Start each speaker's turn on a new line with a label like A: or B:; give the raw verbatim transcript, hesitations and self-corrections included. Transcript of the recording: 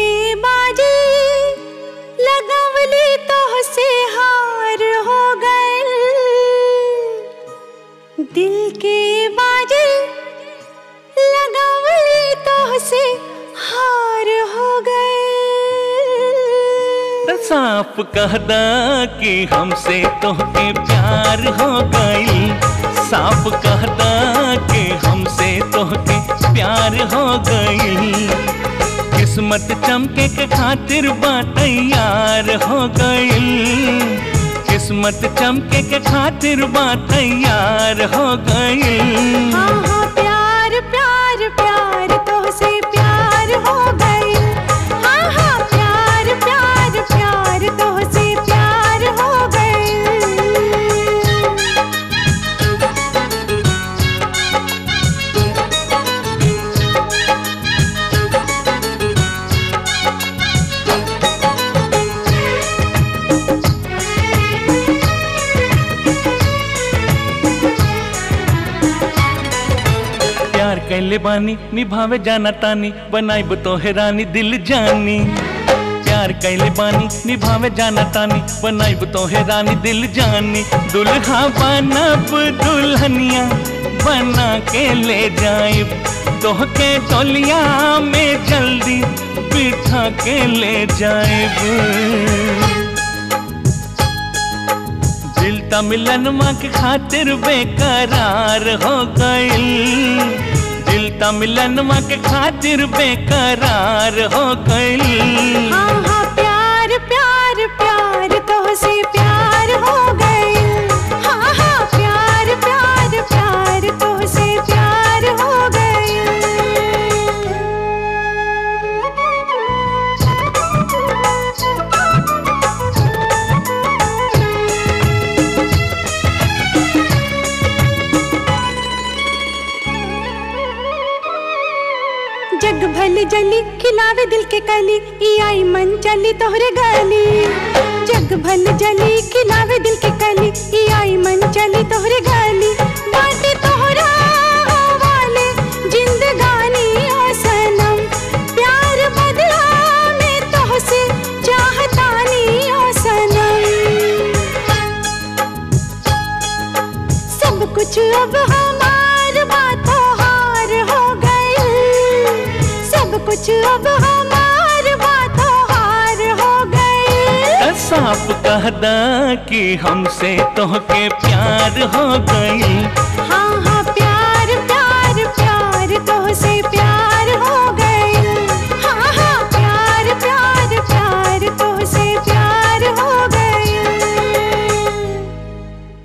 A: के बाजी लगवली तो से हार हो गए, दिल के बाजी लगवली तो से हार हो गए।
B: साफ कहदा कि हमसे तोहके प्यार हो गई, साफ कहदा कि हमसे तोहके प्यार हो गई। किस्मत चमके के खातिर बा तैयार हो गई, किस्मत चमके के खातिर बा तैयार हो गई।
A: हाँ हाँ प्यार प्यार प्यार तोहसे प्यार हो गई, हाँ हाँ प्यार प्यार प्यार तोहसे प्यार हो गई।
B: प्यार कैले बानी निभावे जाना तानी, बनाइब तोहे रानी दिल जानी। प्यार कैले बानी निभावे जाना तानी, बनाइब तोहे रानी दिल जानी। दुल्हा बनब दुल्हनिया बना के ले जाइब, तोहके डोलिया में जल्दी बिठा के ले जाइब। दिल ता मिलन माँ के खातिर बेकरार हो गई, दिल ता मिलन माँ के खातिर बेकरार हो गई।
A: हाँ हाँ प्यार प्यार प्यार तोहसे प्यार हो गई, हाँ हाँ प्यार प्यार प्यार तोहसे प्यार हो गई। जग भल जली खिलावे दिल के कली, ई आई मन चली तोहरे गली। जग भल जली खिलावे दिल के कली, ई आई मन चली तोहरे गली। बाटे तोहरा वाले जिंदगानी ओ सनम, प्यार बदला में तोहसे चाहतानी ओ सनम। सब कुछ अब हमार बातों हार हो गई, सब कुछ अब हमार बातों हार हो गई।
B: साफ कहदा कि हमसे तोहके प्यार हो गई,
A: हाँ हाँ प्यार प्यार प्यार तोहसे